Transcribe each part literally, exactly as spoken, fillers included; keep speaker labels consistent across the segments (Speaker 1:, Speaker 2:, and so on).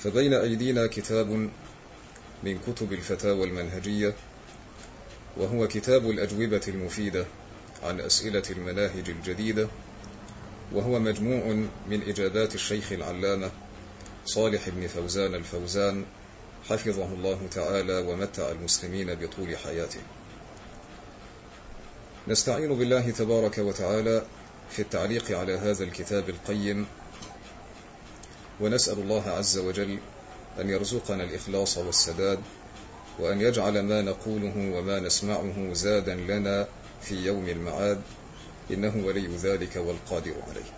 Speaker 1: فبين أيدينا كتاب من كتب الفتاوى المنهجية، وهو كتاب الأجوبة المفيدة عن أسئلة المناهج الجديدة، وهو مجموع من إجابات الشيخ العلامة صالح بن فوزان الفوزان حفظه الله تعالى ومتع المسلمين بطول حياته. نستعين بالله تبارك وتعالى في التعليق على هذا الكتاب القيم، ونسأل الله عز وجل أن يرزقنا الإخلاص والسداد، وأن يجعل ما نقوله وما نسمعه زادا لنا في يوم المعاد، إنه ولي ذلك والقادر عليه.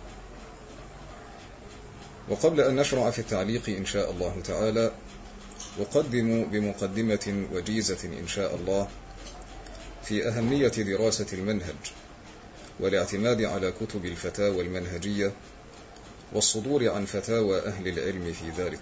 Speaker 1: وقبل أن نشرع في التعليق إن شاء الله تعالى، أقدم بمقدمة وجيزة إن شاء الله في أهمية دراسة المنهج والاعتماد على كتب الفتاوى المنهجية والصدور عن فتاوى أهل العلم في ذلك.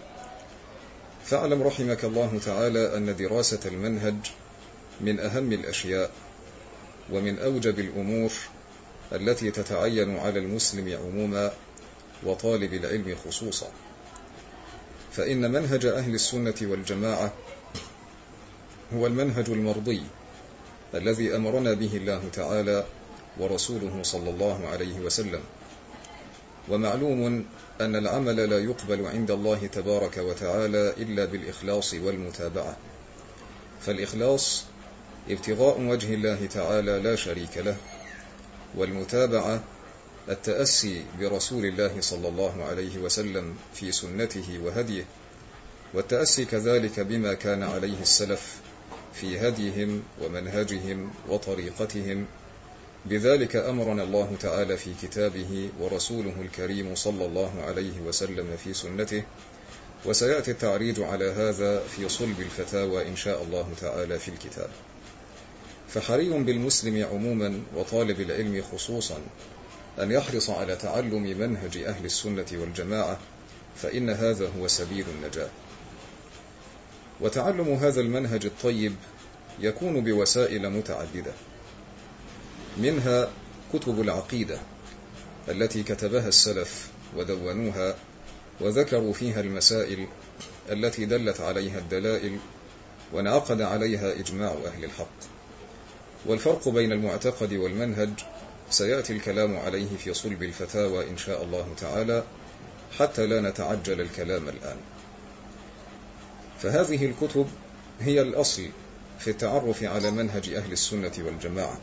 Speaker 1: فاعلم رحمك الله تعالى أن دراسة المنهج من أهم الأشياء ومن أوجب الأمور التي تتعين على المسلم عموما وطالب العلم خصوصا، فإن منهج أهل السنة والجماعة هو المنهج المرضي الذي أمرنا به الله تعالى ورسوله صلى الله عليه وسلم. ومعلوم أن العمل لا يقبل عند الله تبارك وتعالى إلا بالإخلاص والمتابعة، فالإخلاص ابتغاء وجه الله تعالى لا شريك له، والمتابعة التأسي برسول الله صلى الله عليه وسلم في سنته وهديه، والتأسي كذلك بما كان عليه السلف في هديهم ومنهجهم وطريقتهم. بذلك أمرنا الله تعالى في كتابه ورسوله الكريم صلى الله عليه وسلم في سنته، وسيأتي التعريج على هذا في صلب الفتاوى إن شاء الله تعالى في الكتاب. فحري بالمسلم عموما وطالب العلم خصوصا أن يحرص على تعلم منهج أهل السنة والجماعة، فإن هذا هو سبيل النجاة. وتعلم هذا المنهج الطيب يكون بوسائل متعددة، منها كتب العقيدة التي كتبها السلف ودونوها وذكروا فيها المسائل التي دلت عليها الدلائل وانعقد عليها إجماع أهل الحق. والفرق بين المعتقد والمنهج سيأتي الكلام عليه في صلب الفتاوى إن شاء الله تعالى، حتى لا نتعجل الكلام الآن. فهذه الكتب هي الأصل في التعرف على منهج أهل السنة والجماعة.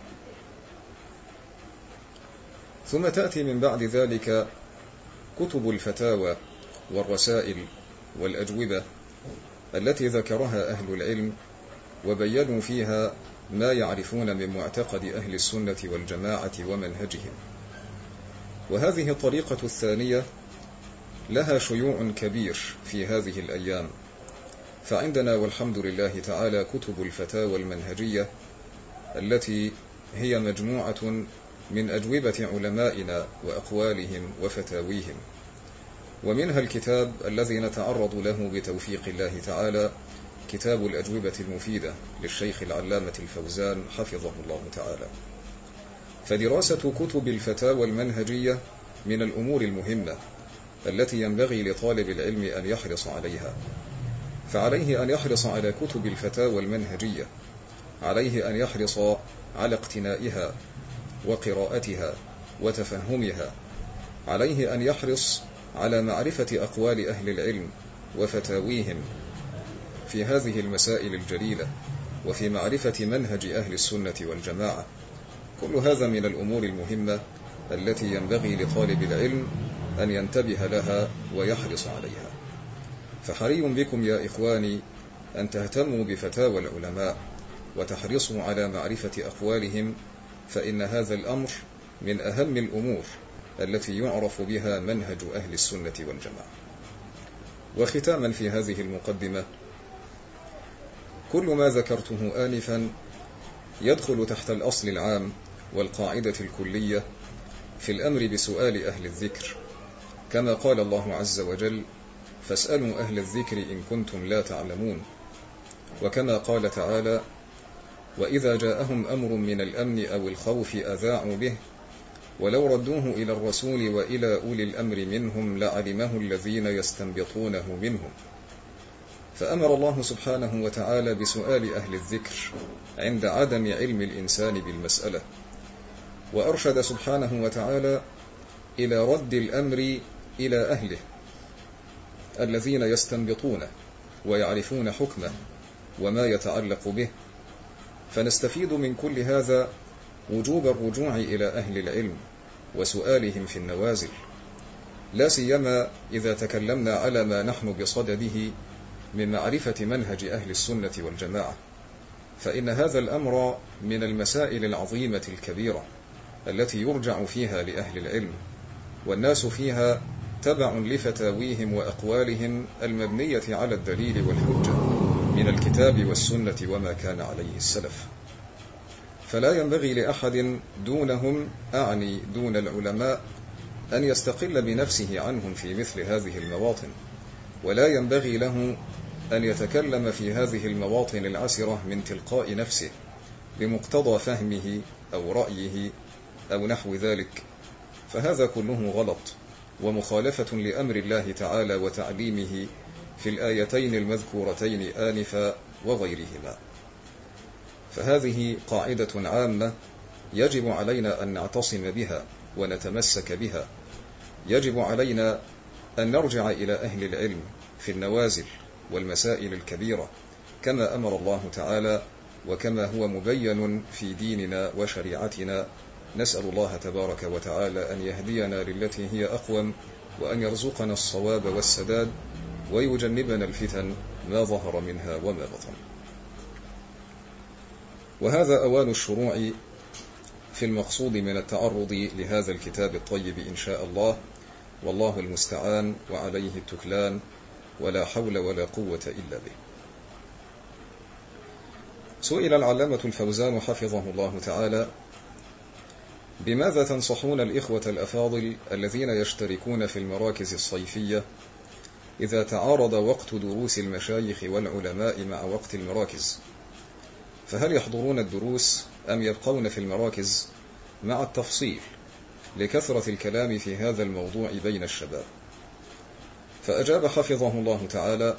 Speaker 1: ثم تأتي من بعد ذلك كتب الفتاوى والرسائل والأجوبة التي ذكرها أهل العلم وبينوا فيها ما يعرفون من معتقد أهل السنة والجماعة ومنهجهم. وهذه الطريقة الثانية لها شيوع كبير في هذه الأيام، فعندنا والحمد لله تعالى كتب الفتاوى المنهجية التي هي مجموعة من أجوبة علمائنا وأقوالهم وفتاويهم، ومنها الكتاب الذي نتعرض له بتوفيق الله تعالى، كتاب الأجوبة المفيدة للشيخ العلامة الفوزان حفظه الله تعالى. فدراسة كتب الفتاوى المنهجية من الأمور المهمة التي ينبغي لطالب العلم أن يحرص عليها، فعليه أن يحرص على كتب الفتاوى المنهجية، عليه أن يحرص على اقتنائها وقراءتها وتفهمها، عليه أن يحرص على معرفة أقوال أهل العلم وفتاويهم في هذه المسائل الجليلة، وفي معرفة منهج أهل السنة والجماعة. كل هذا من الأمور المهمة التي ينبغي لطالب العلم أن ينتبه لها ويحرص عليها. فحري بكم يا إخواني أن تهتموا بفتاوى العلماء وتحرصوا على معرفة أقوالهم، فإن هذا الأمر من أهم الأمور التي يعرف بها منهج أهل السنة والجماعة. وختاما في هذه المقدمة، كل ما ذكرته آنفا يدخل تحت الأصل العام والقاعدة الكلية في الأمر بسؤال أهل الذكر، كما قال الله عز وجل: فاسألوا أهل الذكر إن كنتم لا تعلمون. وكما قال تعالى: وإذا جاءهم أمر من الأمن أو الخوف أذاعوا به ولو ردوه إلى الرسول وإلى أولي الأمر منهم لعلمه الذين يستنبطونه منهم. فأمر الله سبحانه وتعالى بسؤال أهل الذكر عند عدم علم الإنسان بالمسألة، وأرشد سبحانه وتعالى إلى رد الأمر إلى أهله الذين يستنبطونه ويعرفون حكمه وما يتعلق به. فنستفيد من كل هذا وجوب الرجوع إلى أهل العلم وسؤالهم في النوازل، لا سيما إذا تكلمنا على ما نحن بصدده من معرفة منهج أهل السنة والجماعة، فإن هذا الأمر من المسائل العظيمة الكبيرة التي يرجع فيها لأهل العلم، والناس فيها تبع لفتاويهم وأقوالهم المبنية على الدليل والحجة من الكتاب والسنة وما كان عليه السلف. فلا ينبغي لأحد دونهم، أعني دون العلماء، أن يستقل بنفسه عنهم في مثل هذه المواطن، ولا ينبغي له أن يتكلم في هذه المواطن العسرة من تلقاء نفسه بمقتضى فهمه أو رأيه أو نحو ذلك، فهذا كله غلط ومخالفة لأمر الله تعالى وتعليمه في الآيتين المذكورتين آنفا وغيرهما. فهذه قاعدة عامة يجب علينا أن نعتصم بها ونتمسك بها. يجب علينا أن نرجع إلى أهل العلم في النوازل والمسائل الكبيرة كما أمر الله تعالى وكما هو مبين في ديننا وشريعتنا. نسأل الله تبارك وتعالى أن يهدينا للتي هي أقوم، وأن يرزقنا الصواب والسداد، ويجنبنا الفتن ما ظهر منها وما بطن. وهذا أوان الشروع في المقصود من التعرض لهذا الكتاب الطيب إن شاء الله، والله المستعان وعليه التكلان، ولا حول ولا قوة إلا به. سئل العلامة الفوزان حفظه الله تعالى: بماذا تنصحون الإخوة الأفاضل الذين يشتركون في المراكز الصيفية إذا تعارض وقت دروس المشايخ والعلماء مع وقت المراكز؟ فهل يحضرون الدروس أم يبقون في المراكز؟ مع التفصيل لكثرة الكلام في هذا الموضوع بين الشباب. فأجاب حفظه الله تعالى: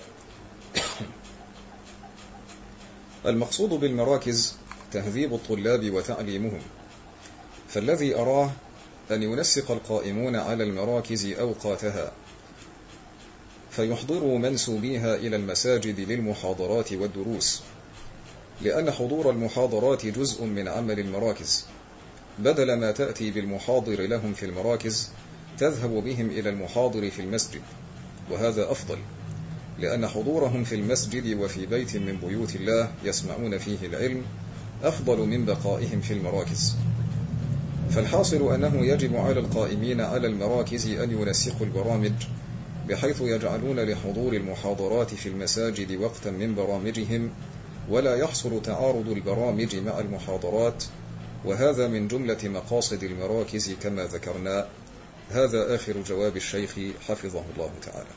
Speaker 1: المقصود بالمراكز تهذيب الطلاب وتعليمهم، فالذي أراه أن ينسق القائمون على المراكز أوقاتها فيحضروا منسوبيها إلى المساجد للمحاضرات والدروس، لأن حضور المحاضرات جزء من عمل المراكز، بدل ما تأتي بالمحاضر لهم في المراكز تذهب بهم إلى المحاضر في المسجد، وهذا أفضل، لأن حضورهم في المسجد وفي بيت من بيوت الله يسمعون فيه العلم أفضل من بقائهم في المراكز. فالحاصل أنه يجب على القائمين على المراكز أن ينسقوا البرامج بحيث يجعلون لحضور المحاضرات في المساجد وقتا من برامجهم، ولا يحصل تعارض البرامج مع المحاضرات، وهذا من جملة مقاصد المراكز كما ذكرنا. هذا آخر جواب الشيخ حفظه الله تعالى.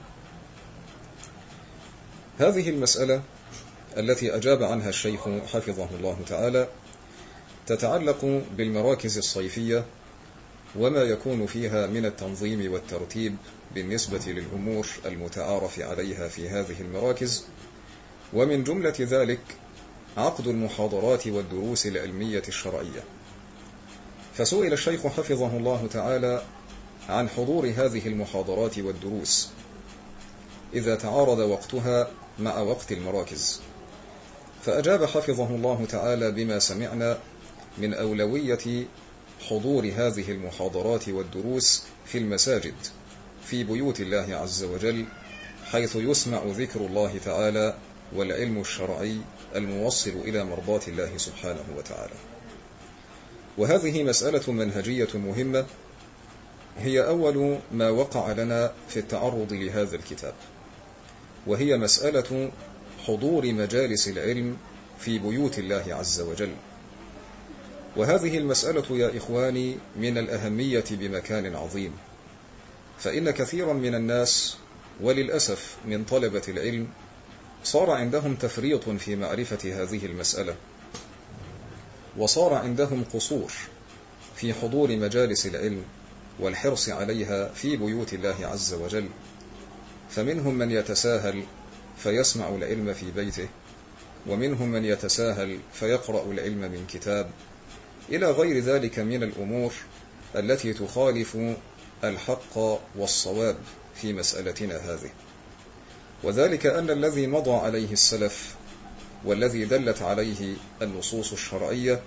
Speaker 1: هذه المسألة التي أجاب عنها الشيخ حفظه الله تعالى تتعلق بالمراكز الصيفية وما يكون فيها من التنظيم والترتيب بالنسبة للأمور المتعارف عليها في هذه المراكز، ومن جملة ذلك عقد المحاضرات والدروس العلمية الشرعية. فسئل الشيخ حفظه الله تعالى عن حضور هذه المحاضرات والدروس إذا تعارض وقتها مع وقت المراكز، فأجاب حفظه الله تعالى بما سمعنا من أولوية حضور هذه المحاضرات والدروس في المساجد في بيوت الله عز وجل، حيث يسمع ذكر الله تعالى والعلم الشرعي الموصل إلى مرضاة الله سبحانه وتعالى. وهذه مسألة منهجية مهمة، هي أول ما وقع لنا في التعرض لهذا الكتاب، وهي مسألة حضور مجالس العلم في بيوت الله عز وجل. وهذه المسألة يا إخواني من الأهمية بمكان عظيم، فإن كثيرا من الناس وللأسف من طلبة العلم صار عندهم تفريط في معرفة هذه المسألة، وصار عندهم قصور في حضور مجالس العلم والحرص عليها في بيوت الله عز وجل، فمنهم من يتساهل فيسمع العلم في بيته، ومنهم من يتساهل فيقرأ العلم من كتاب، إلى غير ذلك من الأمور التي تخالف الحق والصواب في مسألتنا هذه. وذلك أن الذي مضى عليه السلف والذي دلت عليه النصوص الشرعية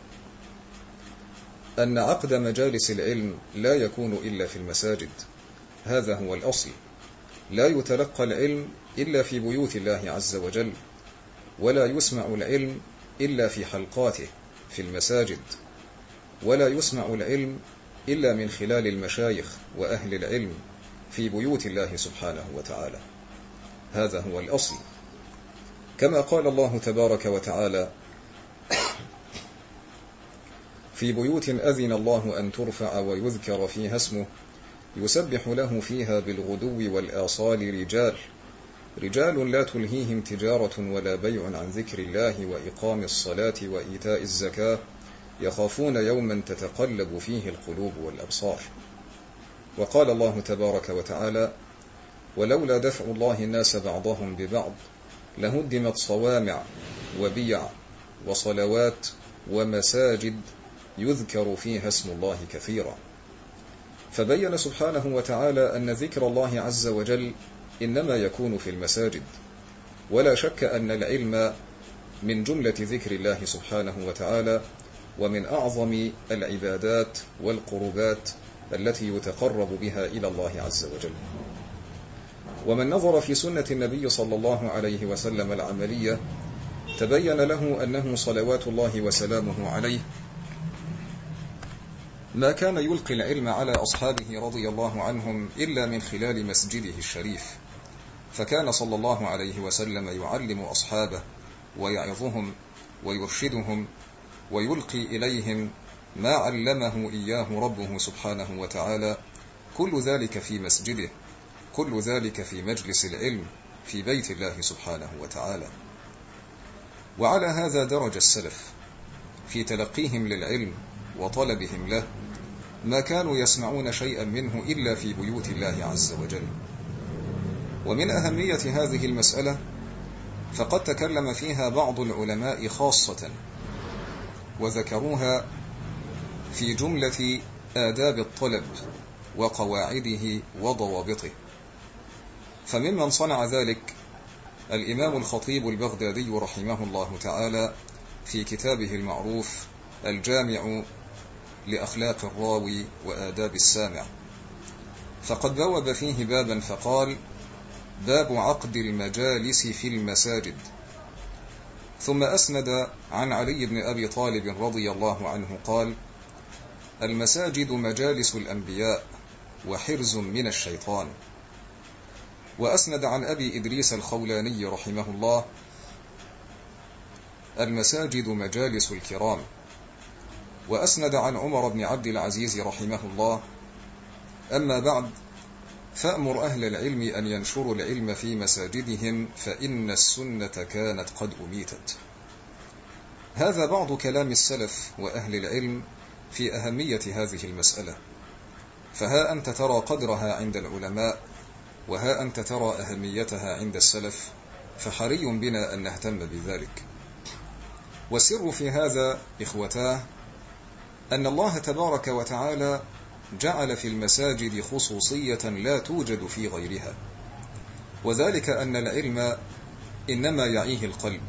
Speaker 1: أن عقد مجالس العلم لا يكون إلا في المساجد، هذا هو الأصل. لا يتلقى العلم إلا في بيوت الله عز وجل، ولا يسمع العلم إلا في حلقاته في المساجد، ولا يسمع العلم إلا من خلال المشايخ وأهل العلم في بيوت الله سبحانه وتعالى، هذا هو الأصل. كما قال الله تبارك وتعالى: في بيوت أذن الله أن ترفع ويذكر فيها اسمه يسبح له فيها بالغدو والآصال رجال رجال لا تلهيهم تجارة ولا بيع عن ذكر الله وإقام الصلاة وإيتاء الزكاة يخافون يوما تتقلب فيه القلوب والأبصار. وقال الله تبارك وتعالى: ولولا دفع الله الناس بعضهم ببعض لهدمت صوامع وبيع وصلوات ومساجد يذكر فيها اسم الله كثيرا. فبين سبحانه وتعالى أن ذكر الله عز وجل إنما يكون في المساجد، ولا شك أن العلم من جملة ذكر الله سبحانه وتعالى، ومن أعظم العبادات والقربات التي يتقرب بها إلى الله عز وجل. ومن نظر في سنة النبي صلى الله عليه وسلم العملية تبين له أنه صلوات الله وسلامه عليه ما كان يلقي العلم على أصحابه رضي الله عنهم إلا من خلال مسجده الشريف، فكان صلى الله عليه وسلم يعلم أصحابه ويعظهم ويرشدهم ويلقي إليهم ما علمه إياه ربه سبحانه وتعالى، كل ذلك في مسجده، كل ذلك في مجلس العلم في بيت الله سبحانه وتعالى. وعلى هذا درج السلف في تلقيهم للعلم وطلبهم له، ما كانوا يسمعون شيئا منه إلا في بيوت الله عز وجل. ومن أهمية هذه المسألة فقد تكلم فيها بعض العلماء خاصة، وذكروها في جملة آداب الطلب وقواعده وضوابطه. فممن صنع ذلك الإمام الخطيب البغدادي رحمه الله تعالى في كتابه المعروف الجامع لأخلاق الراوي وآداب السامع، فقد بوب فيه بابا فقال: باب عقد المجالس في المساجد. ثم أسند عن علي بن أبي طالب رضي الله عنه قال: المساجد مجالس الأنبياء وحرز من الشيطان. وأسند عن أبي إدريس الخولاني رحمه الله: المساجد مجالس الكرام. وأسند عن عمر بن عبد العزيز رحمه الله: أما بعد، فأمر أهل العلم أن ينشروا العلم في مساجدهم فإن السنة كانت قد أميتت. هذا بعض كلام السلف وأهل العلم في أهمية هذه المسألة. فها أنت ترى قدرها عند العلماء، وها أنت ترى أهميتها عند السلف، فحري بنا أن نهتم بذلك. والسر في هذا إخوتاه أن الله تبارك وتعالى جعل في المساجد خصوصية لا توجد في غيرها، وذلك أن العلم إنما يعيه القلب،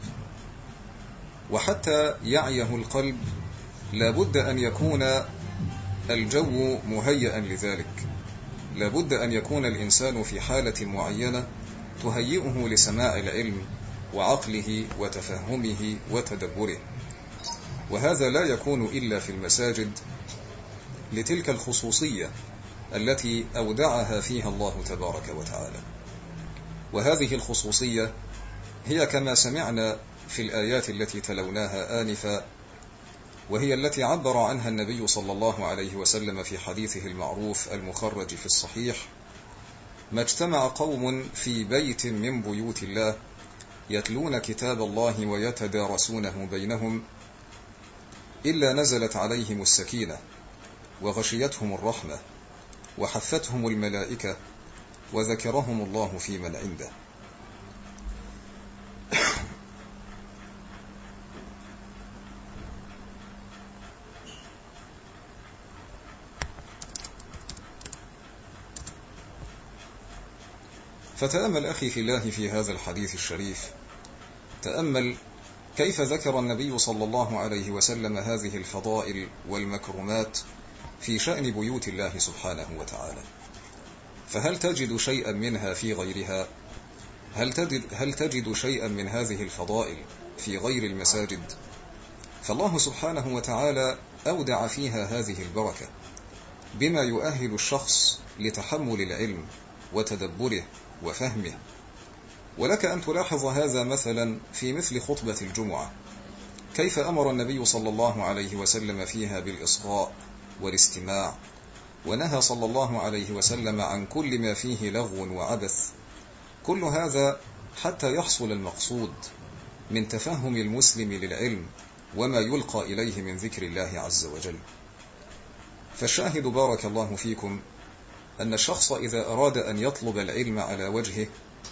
Speaker 1: وحتى يعيه القلب لابد أن يكون الجو مهيئا لذلك، لابد أن يكون الإنسان في حالة معينة تهيئه لسماع العلم وعقله وتفهمه وتدبره، وهذا لا يكون إلا في المساجد لتلك الخصوصية التي أودعها فيها الله تبارك وتعالى. وهذه الخصوصية هي كما سمعنا في الآيات التي تلوناها آنفا، وهي التي عبر عنها النبي صلى الله عليه وسلم في حديثه المعروف المخرج في الصحيح: ما اجتمع قوم في بيت من بيوت الله يتلون كتاب الله ويتدارسونه بينهم إلا نزلت عليهم السكينة وغشيتهم الرحمة وحفتهم الملائكة وذكرهم الله في من عنده. فتأمل أخي في الله في هذا الحديث الشريف، تأمل كيف ذكر النبي صلى الله عليه وسلم هذه الفضائل والمكرمات في شأن بيوت الله سبحانه وتعالى. فهل تجد شيئا منها في غيرها؟ هل تجد, هل تجد شيئا من هذه الفضائل في غير المساجد؟ فالله سبحانه وتعالى أودع فيها هذه البركة بما يؤهل الشخص لتحمل العلم وتدبره وفهمه. ولك أن تلاحظ هذا مثلا في مثل خطبة الجمعة، كيف أمر النبي صلى الله عليه وسلم فيها بالإصغاء والاستماع، ونهى صلى الله عليه وسلم عن كل ما فيه لغو وعبث. كل هذا حتى يحصل المقصود من تفهم المسلم للعلم وما يلقى إليه من ذكر الله عز وجل. فالشاهد بارك الله فيكم أن الشخص إذا أراد أن يطلب العلم على وجهه،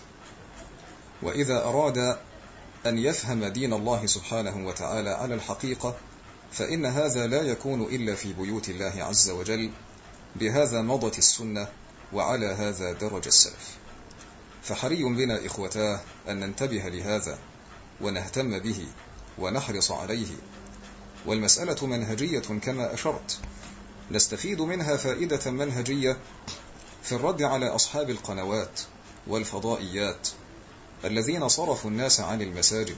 Speaker 1: وإذا أراد أن يفهم دين الله سبحانه وتعالى على الحقيقة، فإن هذا لا يكون إلا في بيوت الله عز وجل. بهذا مضت السنة وعلى هذا درج السلف. فحري بنا إخوتاه أن ننتبه لهذا ونهتم به ونحرص عليه. والمسألة منهجية كما أشرت، نستفيد منها فائدة منهجية في الرد على أصحاب القنوات والفضائيات الذين صرفوا الناس عن المساجد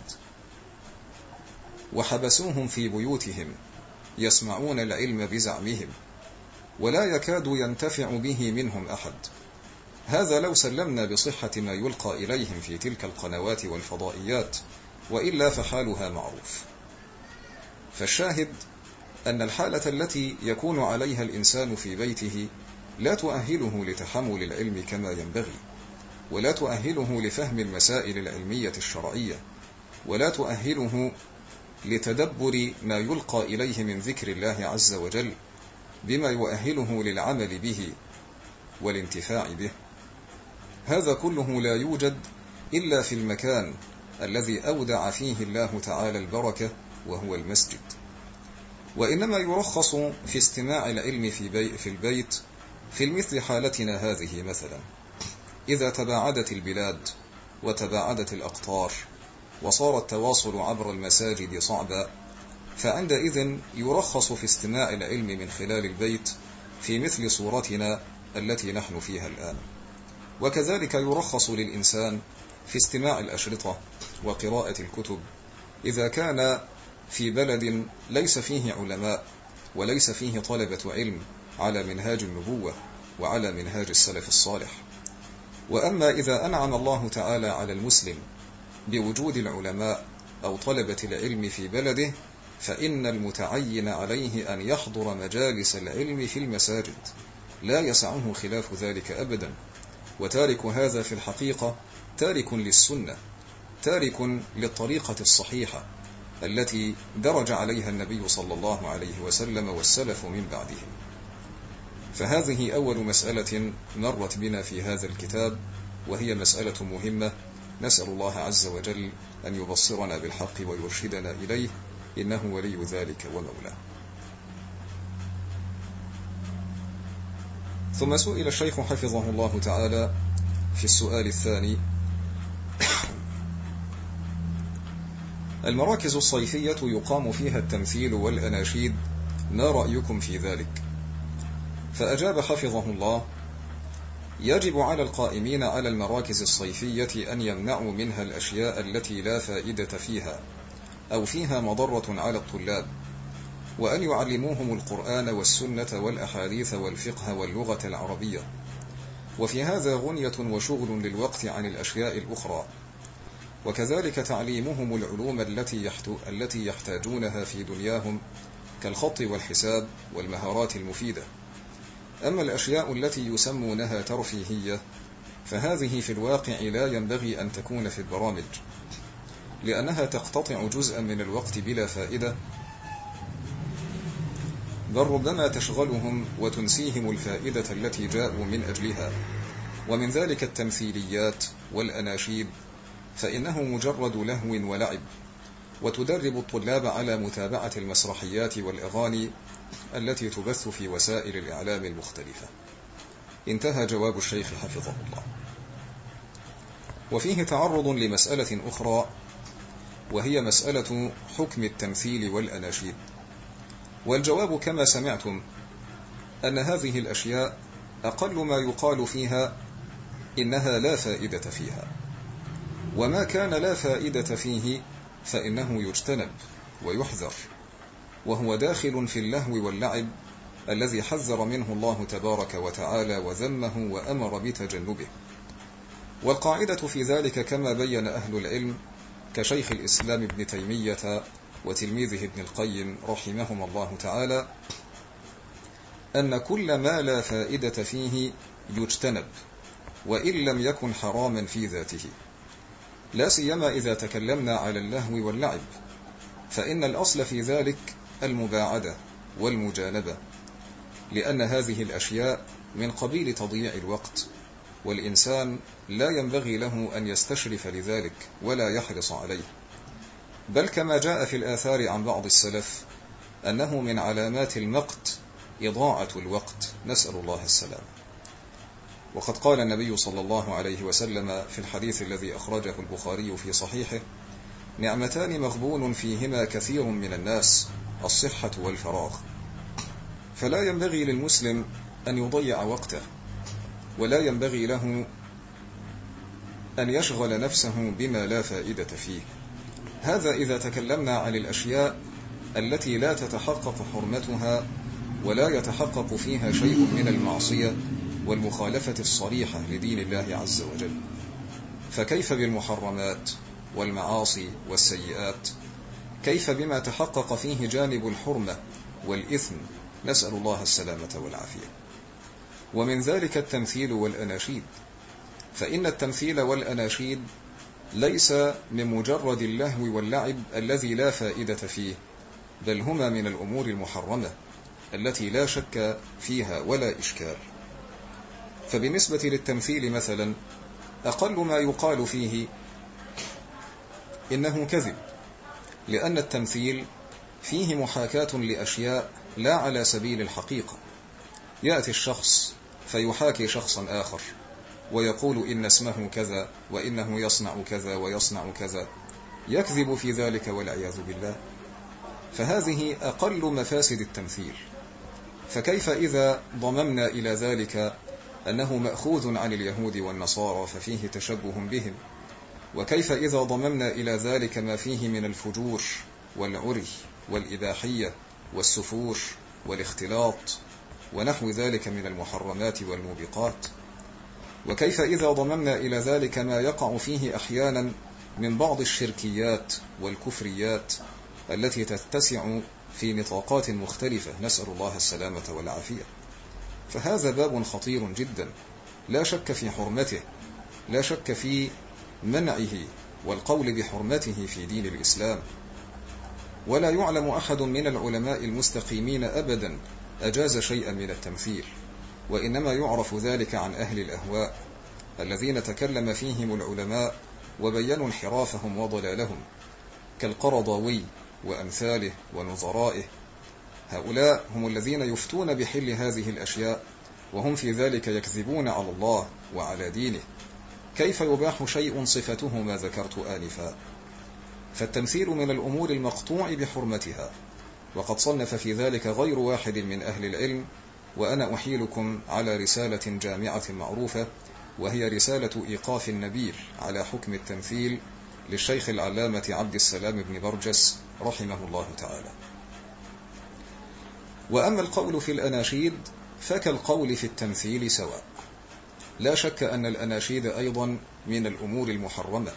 Speaker 1: وحبسوهم في بيوتهم يسمعون العلم بزعمهم، ولا يكاد ينتفع به منهم أحد. هذا لو سلمنا بصحة ما يلقى إليهم في تلك القنوات والفضائيات، وإلا فحالها معروف. فالشاهد أن الحالة التي يكون عليها الإنسان في بيته لا تؤهله لتحمل العلم كما ينبغي، ولا تؤهله لفهم المسائل العلمية الشرعية، ولا تؤهله لتدبر ما يلقى إليه من ذكر الله عز وجل بما يؤهله للعمل به والانتفاع به. هذا كله لا يوجد إلا في المكان الذي أودع فيه الله تعالى البركة، وهو المسجد. وإنما يرخص في استماع العلم في, بي في البيت في مثل حالتنا هذه مثلا، إذا تباعدت البلاد وتباعدت الأقطار وصار التواصل عبر المساجد صعبا، فعندئذ يرخص في استماع العلم من خلال البيت في مثل صورتنا التي نحن فيها الآن. وكذلك يرخص للإنسان في استماع الأشرطة وقراءة الكتب إذا كان في بلد ليس فيه علماء وليس فيه طلبة علم على منهاج النبوة وعلى منهاج السلف الصالح. وأما إذا أنعم الله تعالى على المسلم بوجود العلماء أو طلبة العلم في بلده، فإن المتعين عليه أن يحضر مجالس العلم في المساجد، لا يسعه خلاف ذلك أبدا. وتارك هذا في الحقيقة تارك للسنة، تارك للطريقة الصحيحة التي درج عليها النبي صلى الله عليه وسلم والسلف من بعدهم. فهذه أول مسألة مرت بنا في هذا الكتاب، وهي مسألة مهمة. نسأل الله عز وجل أن يبصرنا بالحق ويرشدنا إليه، إنه ولي ذلك ومولاه. ثم سئل الشيخ حفظه الله تعالى في السؤال الثاني: المراكز الصيفية يقام فيها التمثيل والأناشيد، ما رأيكم في ذلك؟ فأجاب حفظه الله: يجب على القائمين على المراكز الصيفية أن يمنعوا منها الأشياء التي لا فائدة فيها أو فيها مضرة على الطلاب، وأن يعلموهم القرآن والسنة والأحاديث والفقه واللغة العربية، وفي هذا غنية وشغل للوقت عن الأشياء الأخرى. وكذلك تعليمهم العلوم التي التي يحتاجونها في دنياهم كالخط والحساب والمهارات المفيدة. أما الأشياء التي يسمونها ترفيهية فهذه في الواقع لا ينبغي أن تكون في البرامج، لأنها تقتطع جزءا من الوقت بلا فائدة، بل ربما تشغلهم وتنسيهم الفائدة التي جاءوا من أجلها. ومن ذلك التمثيليات والأناشيد، فإنه مجرد لهو ولعب، وتدرب الطلاب على متابعة المسرحيات والأغاني التي تبث في وسائل الإعلام المختلفة. انتهى جواب الشيخ حفظه الله. وفيه تعرض لمسألة أخرى، وهي مسألة حكم التمثيل والأناشيد. والجواب كما سمعتم أن هذه الأشياء أقل ما يقال فيها إنها لا فائدة فيها، وما كان لا فائدة فيه فإنه يجتنب ويحذر، وهو داخل في اللهو واللعب الذي حذر منه الله تبارك وتعالى وذمه وأمر بتجنبه. والقاعدة في ذلك كما بين أهل العلم كشيخ الإسلام ابن تيمية وتلميذه ابن القيم رحمهم الله تعالى، أن كل ما لا فائدة فيه يجتنب وإن لم يكن حراما في ذاته، لا سيما إذا تكلمنا على اللهو واللعب، فإن الأصل في ذلك المباعدة والمجانبة، لأن هذه الأشياء من قبيل تضييع الوقت، والإنسان لا ينبغي له أن يستشرف لذلك ولا يحرص عليه. بل كما جاء في الآثار عن بعض السلف أنه من علامات المقت إضاعة الوقت، نسأل الله السلام. وقد قال النبي صلى الله عليه وسلم في الحديث الذي أخرجه البخاري في صحيحه: نعمتان مغبون فيهما كثير من الناس، الصحة والفراغ. فلا ينبغي للمسلم أن يضيع وقته، ولا ينبغي له أن يشغل نفسه بما لا فائدة فيه. هذا إذا تكلمنا عن الأشياء التي لا تتحقق حرمتها ولا يتحقق فيها شيء من المعصية والمخالفة الصريحة لدين الله عز وجل. فكيف بالمحرمات والمعاصي والسيئات؟ كيف بما تحقق فيه جانب الحرمة والإثم؟ نسأل الله السلامة والعافية. ومن ذلك التمثيل والأناشيد، فإن التمثيل والأناشيد ليس من مجرد اللهو واللعب الذي لا فائدة فيه، بل هما من الأمور المحرمة التي لا شك فيها ولا إشكال. فبالنسبة للتمثيل مثلا، أقل ما يقال فيه إنه كذب، لأن التمثيل فيه محاكاة لأشياء لا على سبيل الحقيقة. يأتي الشخص فيحاكي شخصا آخر ويقول إن اسمه كذا وإنه يصنع كذا ويصنع كذا، يكذب في ذلك والعياذ بالله. فهذه أقل مفاسد التمثيل. فكيف إذا ضممنا إلى ذلك أنه مأخوذ عن اليهود والنصارى ففيه تشبه بهم؟ وكيف إذا ضممنا إلى ذلك ما فيه من الفجور والعري والإباحية والسفور والاختلاط ونحو ذلك من المحرمات والموبقات؟ وكيف إذا ضممنا إلى ذلك ما يقع فيه أحيانا من بعض الشركيات والكفريات التي تتسع في نطاقات مختلفة، نسأل الله السلامة والعافية. فهذا باب خطير جدا، لا شك في حرمته، لا شك في منعه والقول بحرمته في دين الإسلام. ولا يعلم أحد من العلماء المستقيمين أبدا أجاز شيئا من التمثيل، وإنما يعرف ذلك عن أهل الأهواء الذين تكلم فيهم العلماء وبينوا انحرافهم وضلالهم، كالقرضاوي وأمثاله ونظرائه. هؤلاء هم الذين يفتون بحل هذه الأشياء وهم في ذلك يكذبون على الله وعلى دينه. كيف يباح شيء صفته ما ذكرت آنفا؟ فالتمثيل من الأمور المقطوع بحرمتها، وقد صنف في ذلك غير واحد من أهل العلم. وأنا أحيلكم على رسالة جامعة معروفة، وهي رسالة إيقاف النبيل على حكم التمثيل للشيخ العلامة عبد السلام بن برجس رحمه الله تعالى. وأما القول في الأناشيد فكالقول في التمثيل سواء. لا شك أن الأناشيد أيضا من الأمور المحرمة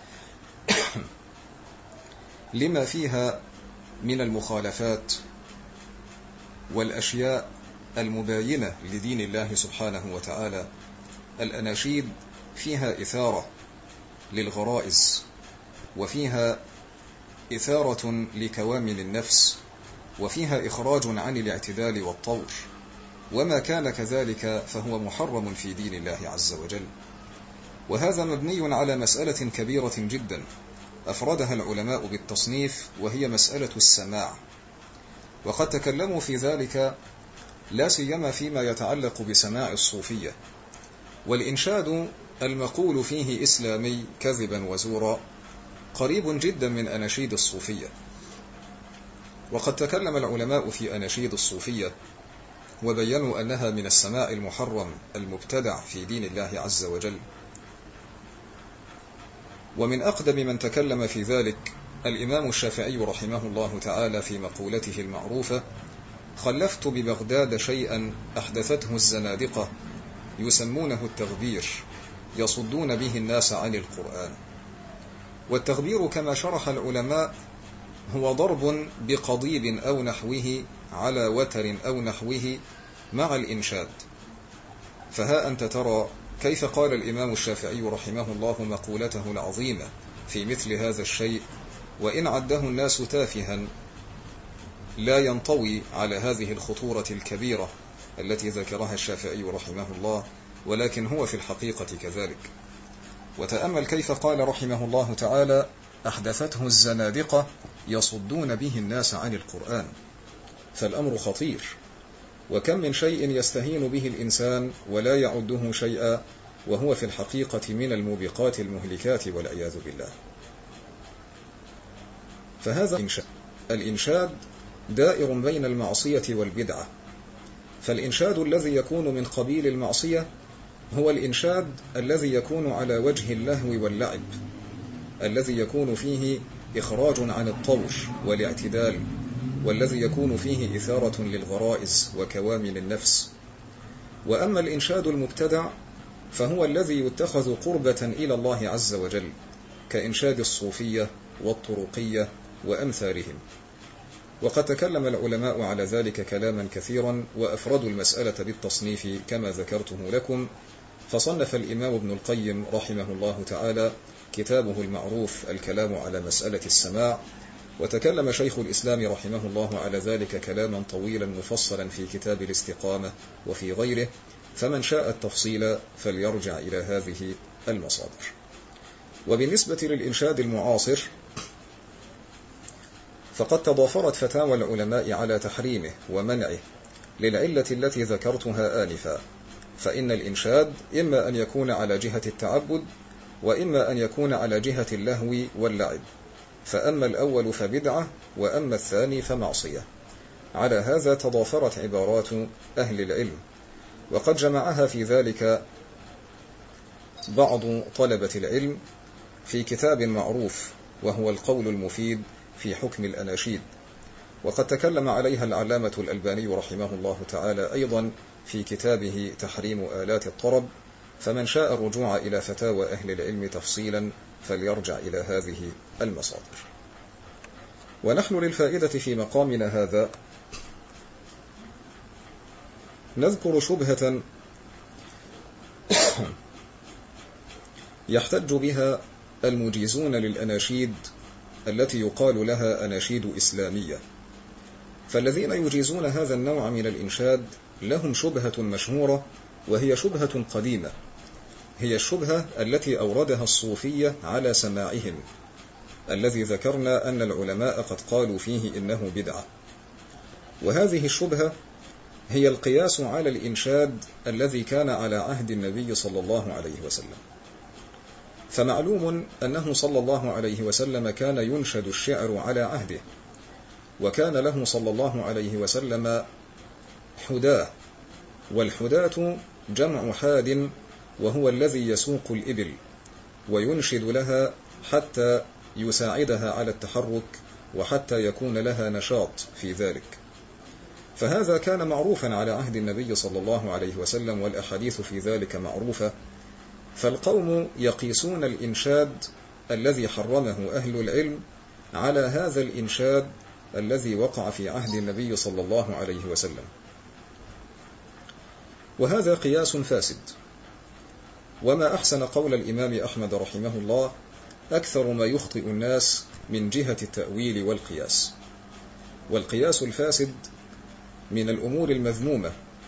Speaker 1: لما فيها من المخالفات والأشياء المباينة لدين الله سبحانه وتعالى. الأناشيد فيها إثارة للغرائز، وفيها إثارة لكوامن النفس، وفيها إخراج عن الاعتدال والطور، وما كان كذلك فهو محرم في دين الله عز وجل. وهذا مبني على مسألة كبيرة جدا أفردها العلماء بالتصنيف، وهي مسألة السماع، وقد تكلموا في ذلك لا سيما فيما يتعلق بسماع الصوفية. والإنشاد المقول فيه إسلامي كذبا وزورا قريب جدا من أناشيد الصوفية، وقد تكلم العلماء في أناشيد الصوفية وبينوا أنها من السماع المحرم المبتدع في دين الله عز وجل. ومن أقدم من تكلم في ذلك الإمام الشافعي رحمه الله تعالى في مقولته المعروفة: خلفت ببغداد شيئا أحدثته الزنادقة يسمونه التغبير يصدون به الناس عن القرآن. والتغبير كما شرح العلماء هو ضرب بقضيب أو نحوه على وتر أو نحوه مع الإنشاد. فها أنت ترى كيف قال الإمام الشافعي رحمه الله مقولته العظيمة في مثل هذا الشيء، وإن عده الناس تافها لا ينطوي على هذه الخطورة الكبيرة التي ذكرها الشافعي رحمه الله، ولكن هو في الحقيقة كذلك. وتأمل كيف قال رحمه الله تعالى: أحدثته الزنادقة يصدون به الناس عن القرآن. فالأمر خطير، وكم من شيء يستهين به الإنسان ولا يعده شيئا، وهو في الحقيقة من الموبقات المهلكات والعياذ بالله. فهذا الإنشاد, الإنشاد دائر بين المعصية والبدعة. فالإنشاد الذي يكون من قبيل المعصية هو الإنشاد الذي يكون على وجه اللهو واللعب، الذي يكون فيه إخراج عن الطور والاعتدال، والذي يكون فيه إثارة للغرائز وكوامن النفس. وأما الإنشاد المبتدع فهو الذي يتخذ قربة إلى الله عز وجل، كإنشاد الصوفية والطرقية وأمثالهم. وقد تكلم العلماء على ذلك كلاما كثيرا، وأفردوا المسألة بالتصنيف كما ذكرته لكم. فصنف الإمام ابن القيم رحمه الله تعالى كتابه المعروف الكلام على مسألة السماع، وتكلم شيخ الإسلام رحمه الله على ذلك كلاما طويلا مفصلا في كتاب الاستقامة وفي غيره، فمن شاء التفصيل فليرجع إلى هذه المصادر. وبالنسبة للإنشاد المعاصر فقد تضافرت فتاوى العلماء على تحريمه ومنعه للعلة التي ذكرتها آنفا. فإن الإنشاد إما أن يكون على جهة التعبد، وإما أن يكون على جهة اللهو واللعب، فأما الأول فبدعة، وأما الثاني فمعصية. على هذا تضافرت عبارات أهل العلم، وقد جمعها في ذلك بعض طلبة العلم في كتاب معروف، وهو القول المفيد في حكم الأناشيد. وقد تكلم عليها العلامة الألباني رحمه الله تعالى أيضا في كتابه تحريم آلات الطرب. فمن شاء الرجوع إلى فتاوى أهل العلم تفصيلا فليرجع إلى هذه المصادر. ونحن للفائدة في مقامنا هذا نذكر شبهة يحتج بها المجيزون للأناشيد التي يقال لها أناشيد إسلامية. فالذين يجيزون هذا النوع من الإنشاد لهم شبهة مشهورة، وهي شبهة قديمة، هي الشبهة التي أوردها الصوفية على سماعهم، الذي ذكرنا أن العلماء قد قالوا فيه إنه بدعة. وهذه الشبهة هي القياس على الإنشاد الذي كان على عهد النبي صلى الله عليه وسلم. فمعلوم أنه صلى الله عليه وسلم كان ينشد الشعر على عهده، وكان له صلى الله عليه وسلم حداه، والحداة جمع حاد، وهو الذي يسوق الإبل وينشد لها حتى يساعدها على التحرك، وحتى يكون لها نشاط في ذلك. فهذا كان معروفا على عهد النبي صلى الله عليه وسلم، والأحاديث في ذلك معروفة. فالقوم يقيسون الإنشاد الذي حرمه أهل العلم على هذا الإنشاد الذي وقع في عهد النبي صلى الله عليه وسلم، وهذا قياس فاسد. وما أحسن قول الإمام أحمد رحمه الله: أكثر ما يخطئ الناس من جهة التأويل والقياس. والقياس الفاسد من الأمور المذمومة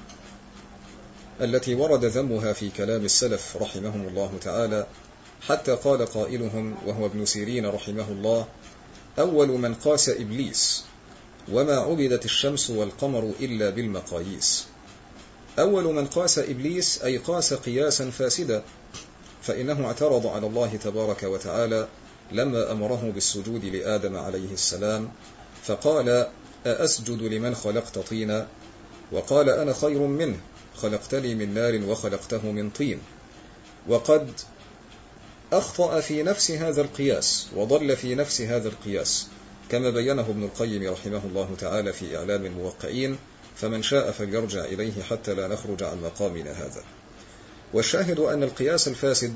Speaker 1: التي ورد ذمها في كلام السلف رحمهم الله تعالى، حتى قال قائلهم وهو ابن سيرين رحمه الله: أول من قاس إبليس، وما عبدت الشمس والقمر إلا بالمقاييس. أول من قاس إبليس أي قاس قياسا فاسدا، فإنه اعترض على الله تبارك وتعالى لما أمره بالسجود لآدم عليه السلام، فقال: أأسجد لمن خلقت طينا؟ وقال: أنا خير منه، خلقتني من نار وخلقته من طين. وقد أخطأ في نفس هذا القياس وضل في نفس هذا القياس، كما بينه ابن القيم رحمه الله تعالى في إعلام الموقعين، فمن شاء فليرجع إليه حتى لا نخرج عن مقامنا هذا. والشاهد أن القياس الفاسد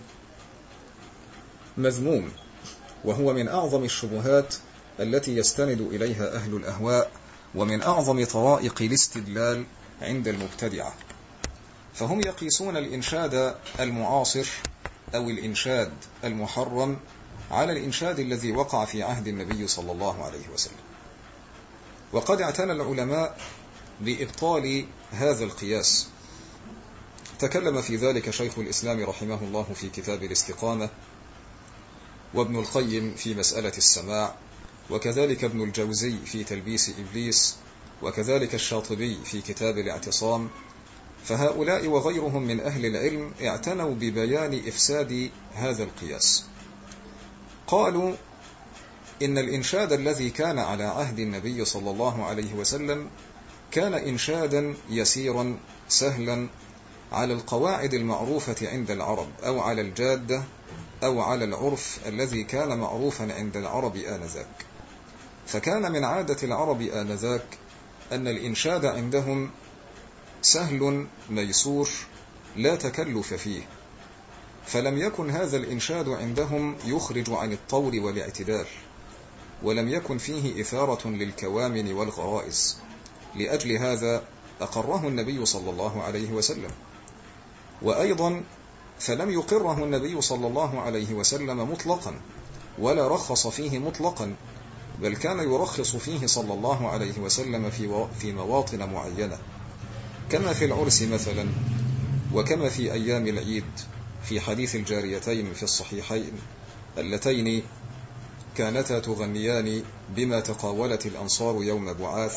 Speaker 1: مذموم، وهو من أعظم الشبهات التي يستند إليها أهل الأهواء، ومن أعظم طرائق الاستدلال عند المبتدعة. فهم يقيسون الإنشاد المعاصر أو الإنشاد المحرم على الإنشاد الذي وقع في عهد النبي صلى الله عليه وسلم. وقد اعتنى العلماء بإبطال هذا القياس. تكلم في ذلك شيخ الإسلام رحمه الله في كتاب الاستقامة، وابن القيم في مسألة السماع، وكذلك ابن الجوزي في تلبيس إبليس، وكذلك الشاطبي في كتاب الاعتصام. فهؤلاء وغيرهم من أهل العلم اعتنوا ببيان إفساد هذا القياس. قالوا إن الإنشاد الذي كان على عهد النبي صلى الله عليه وسلم كان إنشادا يسيرا سهلا على القواعد المعروفة عند العرب، أو على الجادة، أو على العرف الذي كان معروفا عند العرب آنذاك. فكان من عادة العرب آنذاك أن الإنشاد عندهم سهل ميسور لا تكلف فيه، فلم يكن هذا الإنشاد عندهم يخرج عن الطور والاعتدال، ولم يكن فيه إثارة للكوامن والغرائز. لأجل هذا أقره النبي صلى الله عليه وسلم. وأيضا فلم يقره النبي صلى الله عليه وسلم مطلقا، ولا رخص فيه مطلقا، بل كان يرخص فيه صلى الله عليه وسلم في في مواطن معينة، كما في العرس مثلا، وكما في أيام العيد في حديث الجاريتين في الصحيحين اللتين كانتا تغنيان بما تقاولت الأنصار يوم بعاث،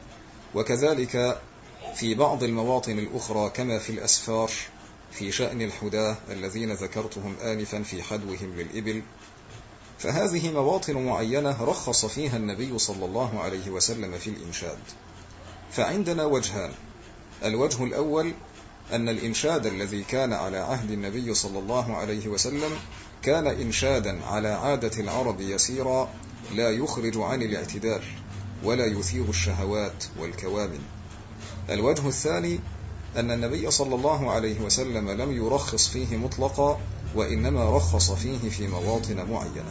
Speaker 1: وكذلك في بعض المواطن الأخرى كما في الأسفار في شأن الحداة الذين ذكرتهم آنفا في حدوهم للإبل. فهذه مواطن معينة رخص فيها النبي صلى الله عليه وسلم في الإنشاد. فعندنا وجهان: الوجه الأول أن الإنشاد الذي كان على عهد النبي صلى الله عليه وسلم كان إنشادا على عادة العرب يسيرا لا يخرج عن الاعتدال ولا يثير الشهوات والكوامن. الوجه الثاني أن النبي صلى الله عليه وسلم لم يرخص فيه مطلقا، وإنما رخص فيه في مواطن معينة.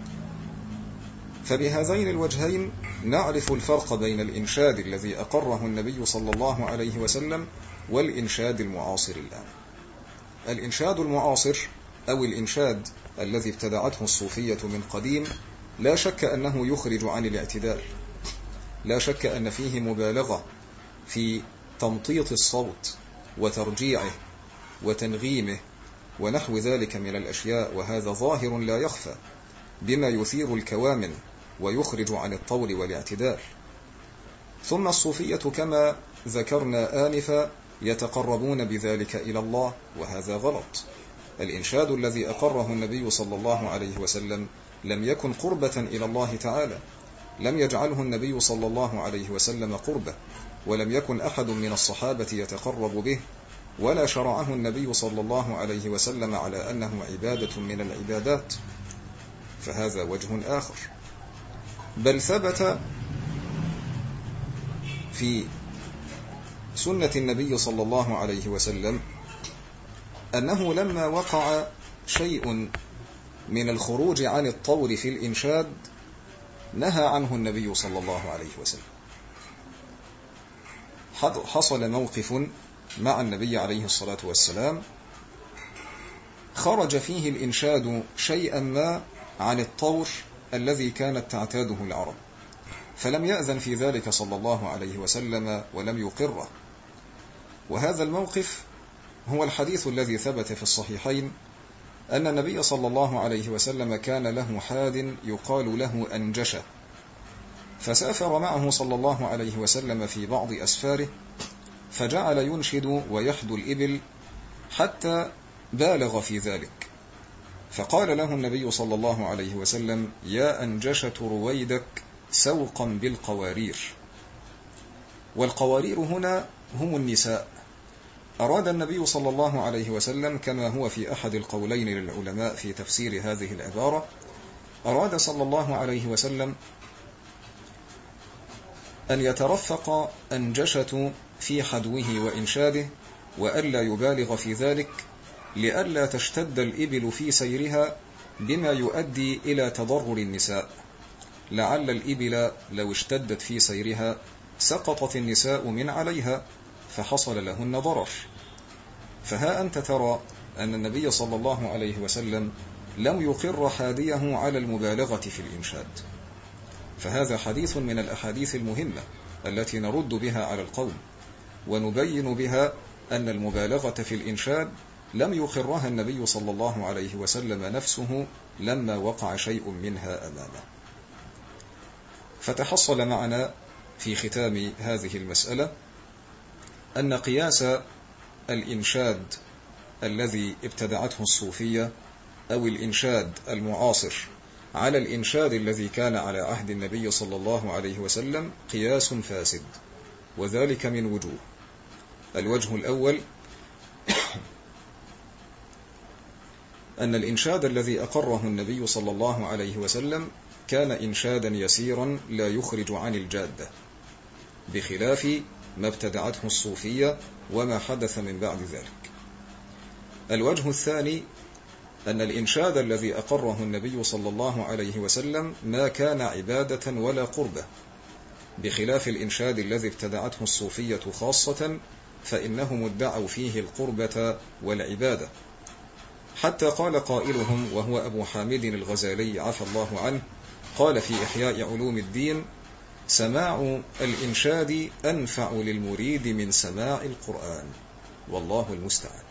Speaker 1: فبهذين الوجهين نعرف الفرق بين الإنشاد الذي أقره النبي صلى الله عليه وسلم والإنشاد المعاصر الآن. الإنشاد المعاصر أو الإنشاد الذي ابتدعته الصوفية من قديم لا شك أنه يخرج عن الاعتدال، لا شك أن فيه مبالغة في تمطيط الصوت وترجيعه وتنغيمه ونحو ذلك من الأشياء، وهذا ظاهر لا يخفى بما يثير الكوامن ويخرج عن الطول والاعتدال. ثم الصوفية كما ذكرنا آنفا يتقربون بذلك إلى الله، وهذا غلط. الإنشاد الذي أقره النبي صلى الله عليه وسلم لم يكن قربة إلى الله تعالى، لم يجعله النبي صلى الله عليه وسلم قربة، ولم يكن أحد من الصحابة يتقرب به، ولا شرعه النبي صلى الله عليه وسلم على أنه عبادة من العبادات. فهذا وجه آخر. بل ثبت في سنة النبي صلى الله عليه وسلم أنه لما وقع شيء من الخروج عن الطور في الإنشاد نهى عنه النبي صلى الله عليه وسلم. حصل موقف مع النبي عليه الصلاة والسلام خرج فيه الإنشاد شيئا ما عن الطور الذي كانت تعتاده العرب، فلم يأذن في ذلك صلى الله عليه وسلم ولم يقره. وهذا الموقف هو الحديث الذي ثبت في الصحيحين أن النبي صلى الله عليه وسلم كان له حاد يقال له أنجشة، فسافر معه صلى الله عليه وسلم في بعض أسفاره، فجعل ينشد ويحدو الإبل حتى بالغ في ذلك، فقال له النبي صلى الله عليه وسلم: يا أنجشة رويدك سوقا بالقوارير. والقوارير هنا هم النساء. أراد النبي صلى الله عليه وسلم كما هو في أحد القولين للعلماء في تفسير هذه العبارة، أراد صلى الله عليه وسلم أن يترفق أنجشة في حدوه وإنشاده وألا يبالغ في ذلك، لئلا تشتد الإبل في سيرها بما يؤدي إلى تضرر النساء، لعل الإبل لو اشتدت في سيرها سقطت النساء من عليها فحصل لهن ضرر. فها أنت ترى أن النبي صلى الله عليه وسلم لم يقر حاديه على المبالغة في الإنشاد، فهذا حديث من الأحاديث المهمة التي نرد بها على القوم ونبين بها أن المبالغة في الإنشاد لم يقرها النبي صلى الله عليه وسلم نفسه لما وقع شيء منها أمامه. فتحصل معنا في ختام هذه المسألة أن قياس الإنشاد الذي ابتدعته الصوفية أو الإنشاد المعاصر على الإنشاد الذي كان على عهد النبي صلى الله عليه وسلم قياس فاسد، وذلك من وجوه. الوجه الأول أن الإنشاد الذي أقره النبي صلى الله عليه وسلم كان إنشادا يسيرا لا يخرج عن الجادة، بخلاف ما ابتدعته الصوفية وما حدث من بعد ذلك. الوجه الثاني أن الإنشاد الذي أقره النبي صلى الله عليه وسلم ما كان عبادة ولا قربة، بخلاف الإنشاد الذي ابتدعته الصوفية خاصة، فإنهم ادعوا فيه القربة والعبادة، حتى قال قائلهم وهو أبو حامد الغزالي عفى الله عنه، قال في إحياء علوم الدين: سماع الإنشاد أنفع للمريد من سماع القرآن، والله المستعان.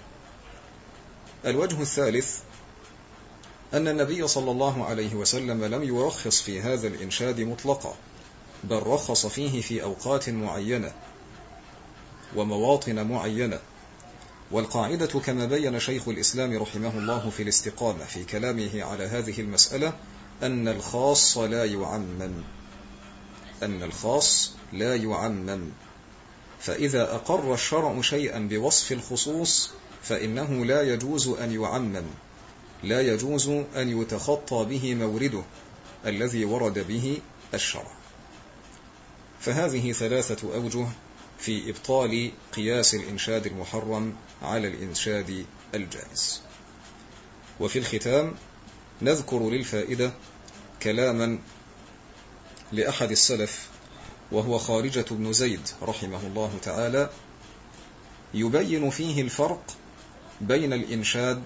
Speaker 1: الوجه الثالث أن النبي صلى الله عليه وسلم لم يرخص في هذا الإنشاد مطلقا، بل رخص فيه في أوقات معينة ومواطن معينة. والقاعدة كما بين شيخ الإسلام رحمه الله في الاستقامة في كلامه على هذه المسألة أن الخاص لا يعمم، أن الخاص لا يعمم، فإذا أقر الشرع شيئا بوصف الخصوص فإنه لا يجوز أن يعمم، لا يجوز أن يتخطى به مورده الذي ورد به الشرع. فهذه ثلاثة أوجه في إبطال قياس الإنشاد المحرم على الإنشاد الجائز. وفي الختام نذكر للفائدة كلاما لأحد السلف وهو خارجة بن زيد رحمه الله تعالى، يبين فيه الفرق بين الإنشاد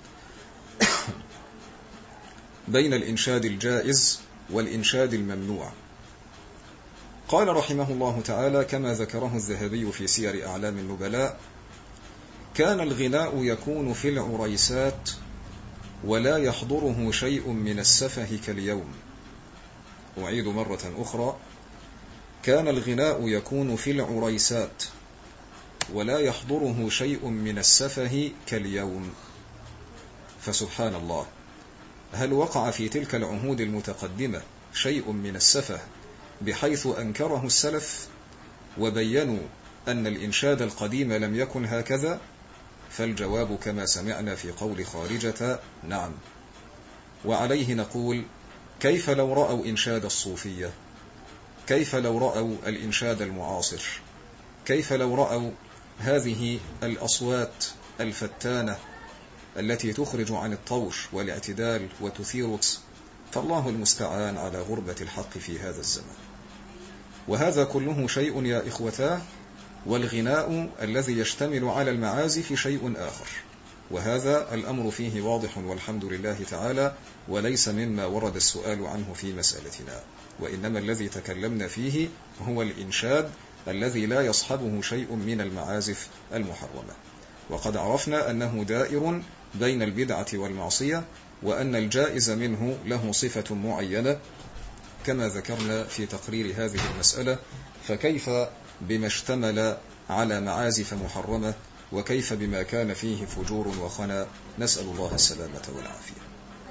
Speaker 1: بين الإنشاد الجائز والإنشاد الممنوع. قال رحمه الله تعالى كما ذكره الذهبي في سير أعلام النبلاء: كان الغناء يكون في العريسات ولا يحضره شيء من السفه كاليوم. أعيد مرة أخرى: كان الغناء يكون في العريسات ولا يحضره شيء من السفه كاليوم. فسبحان الله، هل وقع في تلك العهود المتقدمة شيء من السفه بحيث أنكره السلف وبينوا أن الإنشاد القديم لم يكن هكذا؟ فالجواب كما سمعنا في قول خارجة: نعم. وعليه نقول: كيف لو رأوا إنشاد الصوفية؟ كيف لو رأوا الإنشاد المعاصر؟ كيف لو رأوا هذه الأصوات الفتانة التي تخرج عن الطوش والاعتدال وتثير؟ فالله المستعان على غربة الحق في هذا الزمان. وهذا كله شيء يا إخوتاه، والغناء الذي يشتمل على المعازف شيء آخر. وهذا الأمر فيه واضح والحمد لله تعالى، وليس مما ورد السؤال عنه في مسألتنا، وإنما الذي تكلمنا فيه هو الإنشاد الذي لا يصحبه شيء من المعازف المحرمة. وقد عرفنا أنه دائر بين البدعة والمعصية، وأن الجائز منه له صفة معينة كما ذكرنا في تقرير هذه المسألة، فكيف بما اشتمل على معازف محرمة، وكيف بما كان فيه فجور وخنا، نسأل الله السلامة والعافية.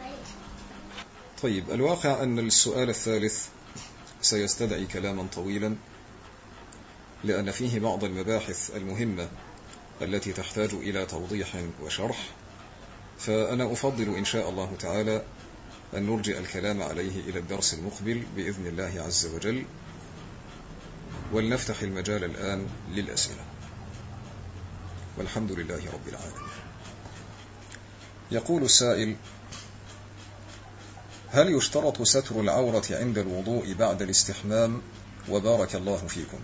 Speaker 1: طيب، الواقع أن السؤال الثالث سيستدعي كلاما طويلا، لأن فيه بعض المباحث المهمة التي تحتاج إلى توضيح وشرح، فأنا أفضل إن شاء الله تعالى أن نرجع الكلام عليه إلى الدرس المقبل بإذن الله عز وجل، ولنفتح المجال الآن للأسئلة، والحمد لله رب العالمين. يقول السائل: هل يشترط ستر العورة عند الوضوء بعد الاستحمام؟ وبارك الله فيكم.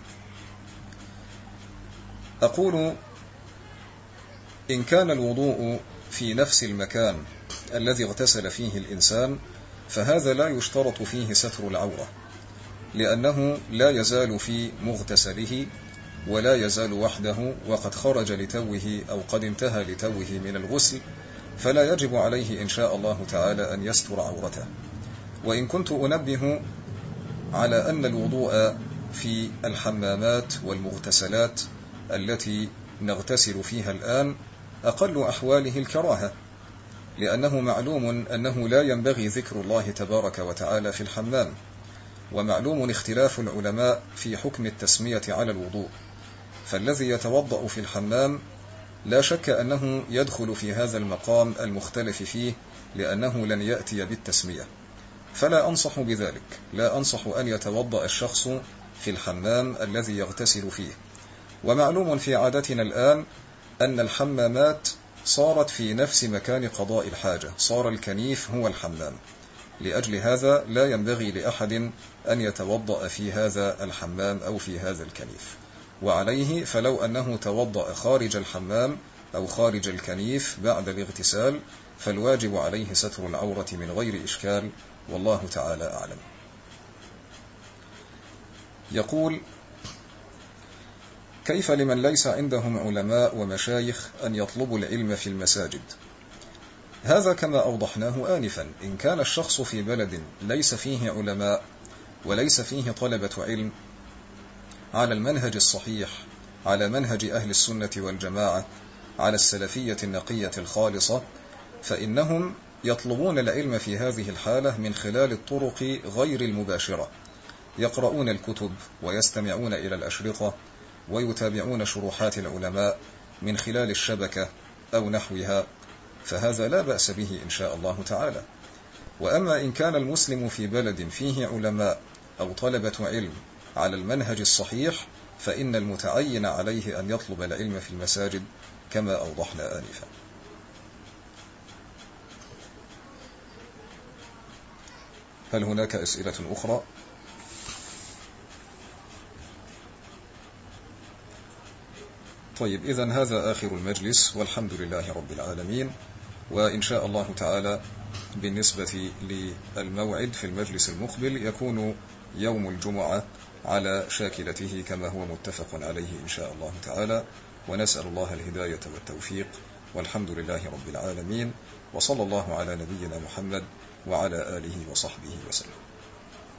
Speaker 1: أقول: إن كان الوضوء في نفس المكان الذي اغتسل فيه الإنسان فهذا لا يشترط فيه ستر العورة، لأنه لا يزال في مغتسله ولا يزال وحده، وقد خرج لتوه أو قد انتهى لتوه من الغسل، فلا يجب عليه إن شاء الله تعالى أن يستر عورته. وإن كنت أنبه على أن الوضوء في الحمامات والمغتسلات التي نغتسل فيها الآن أقل أحواله الكراهة، لأنه معلوم أنه لا ينبغي ذكر الله تبارك وتعالى في الحمام، ومعلوم اختلاف العلماء في حكم التسمية على الوضوء، فالذي يتوضأ في الحمام لا شك أنه يدخل في هذا المقام المختلف فيه، لأنه لن يأتي بالتسمية، فلا أنصح بذلك. لا أنصح أن يتوضأ الشخص في الحمام الذي يغتسل فيه. ومعلوم في عادتنا الآن أن الحمامات صارت في نفس مكان قضاء الحاجة، صار الكنيف هو الحمام، لأجل هذا لا ينبغي لأحد أن يتوضأ في هذا الحمام أو في هذا الكنيف. وعليه فلو أنه توضأ خارج الحمام أو خارج الكنيف بعد الاغتسال فالواجب عليه ستر العورة من غير إشكال، والله تعالى أعلم. يقول: كيف لمن ليس عندهم علماء ومشايخ أن يطلبوا العلم في المساجد؟ هذا كما أوضحناه آنفا، إن كان الشخص في بلد ليس فيه علماء وليس فيه طلبة علم على المنهج الصحيح، على منهج أهل السنة والجماعة، على السلفية النقية الخالصة، فإنهم يطلبون العلم في هذه الحالة من خلال الطرق غير المباشرة، يقرؤون الكتب ويستمعون إلى الأشرطة ويتابعون شروحات العلماء من خلال الشبكة أو نحوها، فهذا لا بأس به إن شاء الله تعالى. وأما إن كان المسلم في بلد فيه علماء أو طلبة علم على المنهج الصحيح، فإن المتعين عليه أن يطلب العلم في المساجد كما أوضحنا آنفا. هل هناك أسئلة أخرى؟ طيب، إذن هذا آخر المجلس، والحمد لله رب العالمين. وإن شاء الله تعالى بالنسبة للموعد في المجلس المقبل يكون يوم الجمعة على شاكلته كما هو متفق عليه إن شاء الله تعالى، ونسأل الله الهداية والتوفيق، والحمد لله رب العالمين، وصلى الله على نبينا محمد وعلى آله وصحبه وسلم.